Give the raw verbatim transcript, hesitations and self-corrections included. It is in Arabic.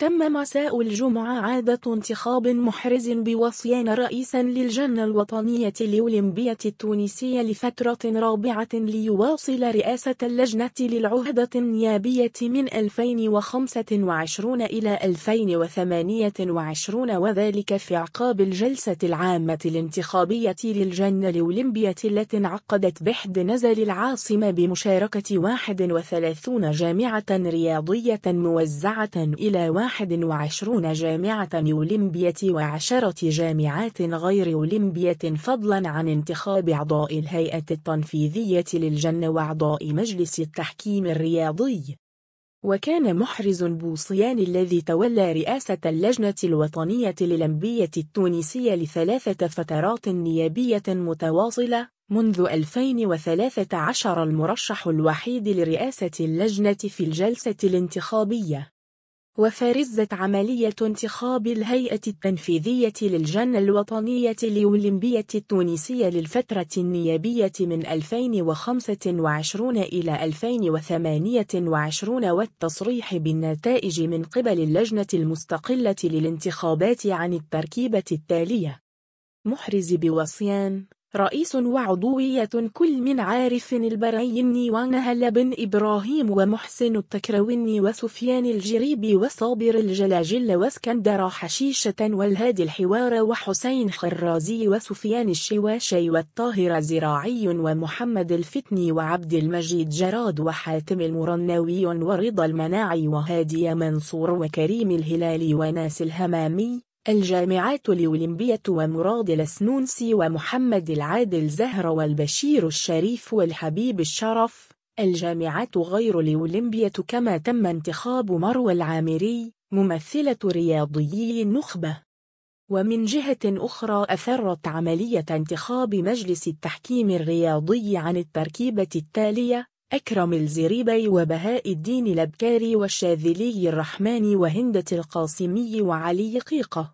تم مساء الجمعة إعادة انتخاب محرز بوصيان رئيسا للجنة الوطنية للأولمبية التونسية لفترة رابعة ليواصل رئاسة اللجنة للعهدة النيابية من ألفين وخمسة وعشرين إلى ألفين وثمانية وعشرين، وذلك في أعقاب الجلسة العامة الانتخابية للجنة الأولمبية التي انعقدت بحد نزل العاصمة بمشاركة واحد وثلاثين جامعة رياضية موزعة إلى واحد وعشرين جامعة أولمبية وعشرة جامعات غير أولمبية، فضلا عن انتخاب أعضاء الهيئة التنفيذية للجنة وأعضاء مجلس التحكيم الرياضي. وكان محرز بوصيان الذي تولى رئاسة اللجنة الوطنية للأولمبية التونسية لثلاثة فترات نيابية متواصلة منذ ألفين وثلاثة عشر المرشح الوحيد لرئاسة اللجنة في الجلسة الانتخابية. وفرزت عملية انتخاب الهيئة التنفيذية للجنة الوطنية للأولمبية التونسية للفترة النيابية من ألفين وخمسة وعشرين إلى ألفين وثمانية وعشرين والتصريح بالنتائج من قبل اللجنة المستقلة للانتخابات عن التركيبة التالية: محرز بوصيان: رئيس وعضوية كل من عارف البرايني ونهل بن إبراهيم ومحسن التكروني وسفيان الجريبي وصابر الجلاجل واسكندر حشيشة والهادي الحوار وحسين خرازي وسفيان الشواشي والطاهر زراعي ومحمد الفتني وعبد المجيد جراد وحاتم المرناوي ورضا المناعي وهادي منصور وكريم الهلالي وناس الهمامي. الجامعات الأولمبية ومراد السنونسي ومحمد العادل زهر والبشير الشريف والحبيب الشرف. الجامعات غير الأولمبية كما تم انتخاب مروى العامري ممثلة رياضيي النخبة. ومن جهة أخرى أثرت عملية انتخاب مجلس التحكيم الرياضي عن التركيبة التالية: أكرم الزريبي وبهاء الدين الأبكاري والشاذلي الرحماني وهندة القاسمي وعلي قيقة.